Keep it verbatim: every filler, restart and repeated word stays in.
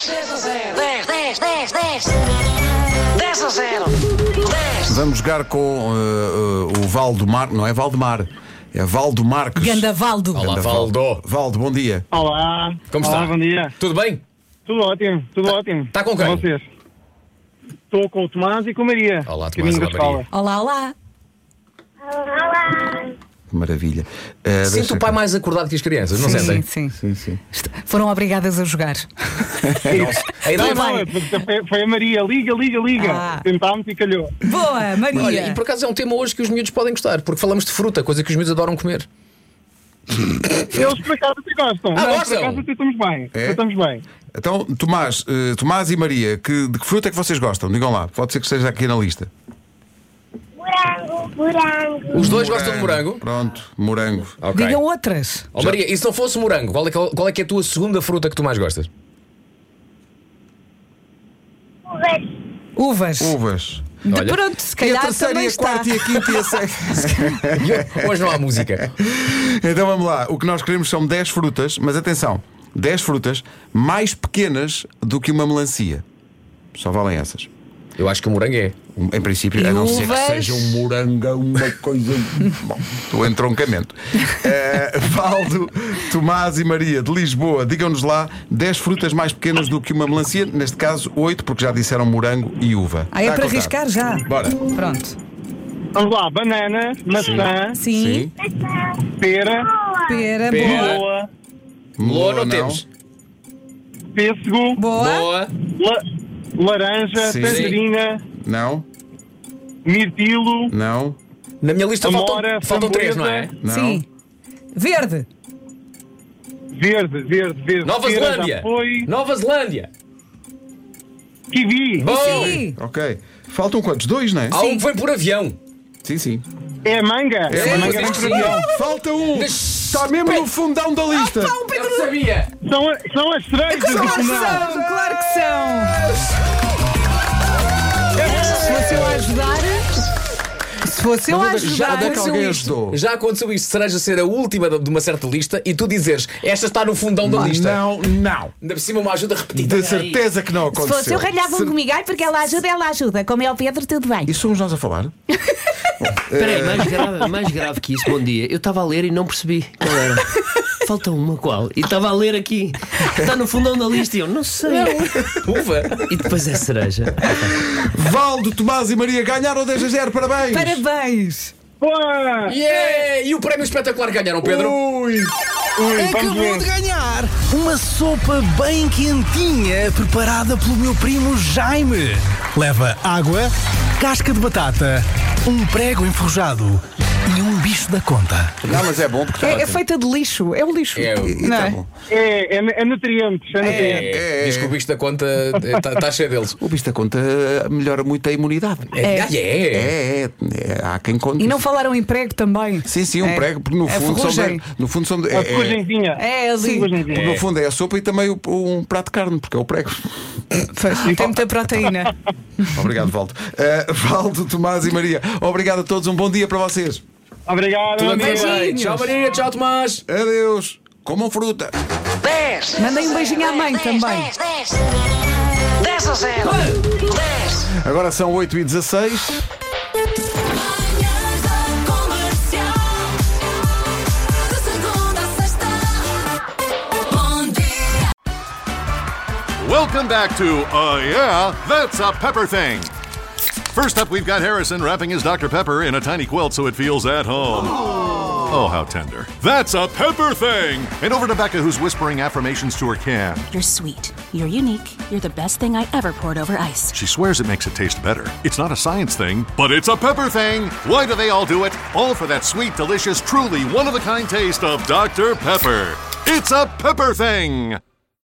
dez a zero. dez, dez, dez, dez. dez a zero. dez. Vamos jogar com uh, uh, o Valdemar, não é Valdemar, é Valdo Marques. Ganda Valdo. Olá, Ganda Valdo. Valdo, bom dia. Olá. Como Olá, está? bom dia. Tudo bem? Tudo ótimo, tudo ótimo. tá com quem? vocês? Estou com o Tomás e com a Maria. Olá, Tomás, Caminho olá, da escola. Maria. Olá, olá. Maravilha. Uh, Sinto deixa o pai cá. mais acordado que as crianças, não sim, sentem? sim, sim. Sim, sim. Est- Foram obrigadas a jogar. A idade Não, vai. não, foi, foi a Maria. Liga, liga, liga. Ah. Tentámos e calhou. Boa, Maria. Olha, e por acaso é um tema hoje que os miúdos podem gostar, porque falamos de fruta, coisa que os miúdos adoram comer. Eles por acaso até gostam. Ah, Nós, gostam? por acaso até estamos bem. É? Estamos bem. Então, Tomás, uh, Tomás e Maria, que, de que fruta é que vocês gostam? Digam lá, pode ser que esteja aqui na lista. Morango, morango. Os dois gostam de morango? Pronto, morango. Ok. Digam outras. Oh, Maria, e se não fosse morango, qual é, que, qual é que é a tua segunda fruta que tu mais gostas? Uvas. Uvas. Uvas. De Olha. pronto, se E a calhar terceira também e a está. quarta e a quinta e a sexta. Hoje não há música. Então vamos lá, o que nós queremos são dez frutas, mas atenção, dez frutas mais pequenas do que uma melancia. Só valem essas. Eu acho que o morango é. Um- Em princípio, E a não ser que uvas? seja um morango, uma coisa. Bom, o entroncamento. Uh, Valdo, Tomás e Maria de Lisboa, digam-nos lá dez frutas mais pequenas do que uma melancia, neste caso oito, porque já disseram morango e uva. Ah, é Está para a contar? arriscar já. Bora. Pronto. Vamos lá. Banana, maçã, Sim. pera, Pera, Pera. boa. meloa, Loa não, não. temos. pêssego, Boa. Boa. la- laranja, Sim. tangerina, Não, mirtilo, não, Na minha lista faltam, Amora, faltam três, não é? framboesa. não. Sim. Verde. verde, verde, verde. Nova Pera Zelândia. já foi. Nova Zelândia. Kiwi. Bom. Sim. Ok. Faltam quantos? Dois, não é? Há um que vem por avião. Sim, sim. É manga. É É manga. manga Sim. vem por avião. Falta um! Mas- Está mesmo no fundão da lista! Eu sabia. São, são as cerejas do Claro que final. são, claro que são. Se fosse eu a ajudar. Se fosse eu a Mas onde é- ajudar. onde é que alguém isto. ajudou? Já aconteceu isto, cereja ser a última de uma certa lista e tu dizeres esta está no fundão da lista. Não, não. Ainda por cima uma ajuda repetida. De certeza que não Se aconteceu. fosse eu, ralhavam Cer- comigo, ai, porque ela ajuda, ela ajuda. Como é o Pedro, tudo bem. E somos nós a falar? Espera aí, mais grave, mais grave que isso, bom dia. Eu estava a ler e não percebi qual era. Falta uma, qual? E estava a ler aqui. Está no fundão da lista e eu não sei. Uva. E depois é cereja. Valdo, Tomás e Maria ganharam dez a zero, parabéns! Parabéns. Boa! Yeah! E o prémio espetacular que ganharam, Pedro? Ui! Ui, vamos ver. ganhar uma sopa bem quentinha preparada pelo meu primo Jaime. Leva água, casca de batata, um prego enferrujado e um bicho da conta. Não, mas é bom porque É, é feita de lixo. É o lixo. É, o- E Não tá é? bom. É, é, é nutrientes. É nutrientes. É, diz que o bicho da conta está tá cheio deles. O bicho da conta melhora muito a imunidade. É. Ah, é. É, é, é, há quem conte. E não falaram em prego também. Sim, sim, um É. prego, porque no É fundo são. ferrugem. de- No fundo são. de- A é- é- ferrugenzinha. É ali. Ferrugenzinha. No fundo é a sopa e também o- um prato de carne, porque é o prego. Tem muita proteína. Obrigado, Valdo. Uh, Valdo, Tomás e Maria, obrigado a todos, um bom dia para vocês. Obrigado, Tudo amigo. bem. Tchau, Maria. Tchau, Tomás. Adeus. Comam fruta. dez. Mandem um beijinho à mãe dez, também. dez, dez. dez a zero. dez. Agora são oito e dezasseis. Welcome back to Uh Yeah, That's a Pepper Thing. First up, we've got Harrison wrapping his Doctor Pepper in a tiny quilt so it feels at home. Oh, how tender. That's a Pepper Thing! And over to Becca, who's whispering affirmations to her can. You're sweet. You're unique. You're the best thing I ever poured over ice. She swears it makes it taste better. It's not a science thing, but it's a pepper thing! Why do they all do it? All for that sweet, delicious, truly one-of-a-kind taste of Doctor Pepper. It's a Pepper Thing!